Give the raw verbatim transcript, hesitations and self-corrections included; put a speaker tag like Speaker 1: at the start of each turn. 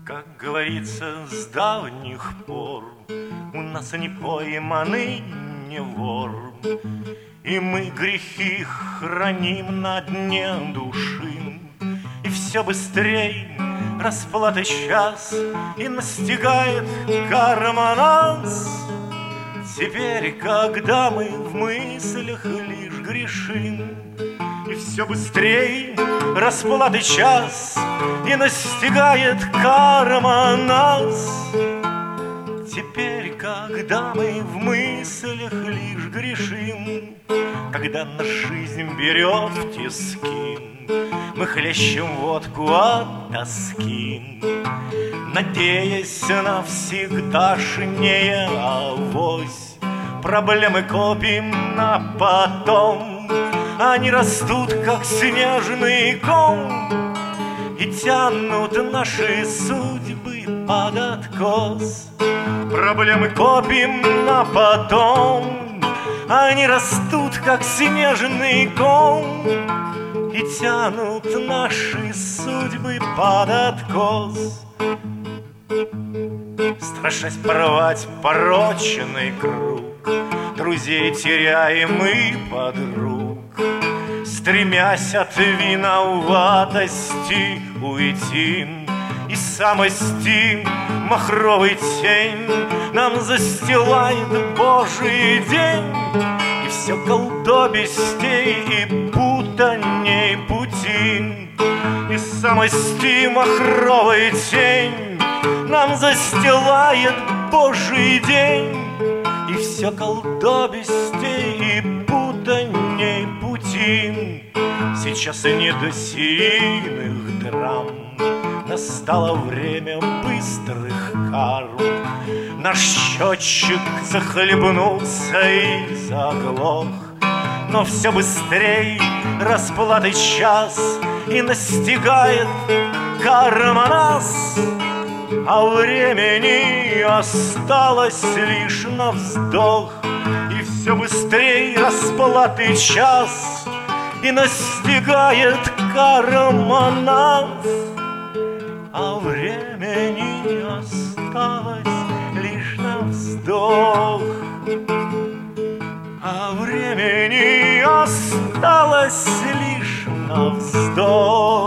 Speaker 1: Как говорится, с давних пор у нас не пойманный не вор, и мы грехи храним на дне души. И все быстрей расплаты час, и настигает карма нас. Теперь, когда мы в мыслях лишь грешим, и все быстрей расплаты час, и настигает карма нас. Теперь, когда мы в мыслях лишь грешим, когда наша жизнь берет в тиски, мы хлещем водку от тоски, надеясь на всегдашнее авось. Проблемы копим на потом, они растут, как снежный ком, и тянут наши судьбы под откос. Проблемы копим на потом, они растут, как снежный ком, и тянут наши судьбы под откос. Страшась порвать порочный круг, друзей теряем и подруг, стремясь от виноватости уйти. И самости махровый тень нам застилает Божий день, и все колдобистей и путаней пути. И самости махровый тень нам застилает Божий день, и все колдобистей и путаней пути. Сейчас и не до сильных драм, настало время быстрых карм. Наш счетчик захлебнулся и заглох, но все быстрей расплаты час, и настигает карма нас. А времени осталось лишь на вздох, и все быстрей расплаты час, и настигает карма нас. А времени осталось лишь на вздох, а времени осталось лишь на вздох.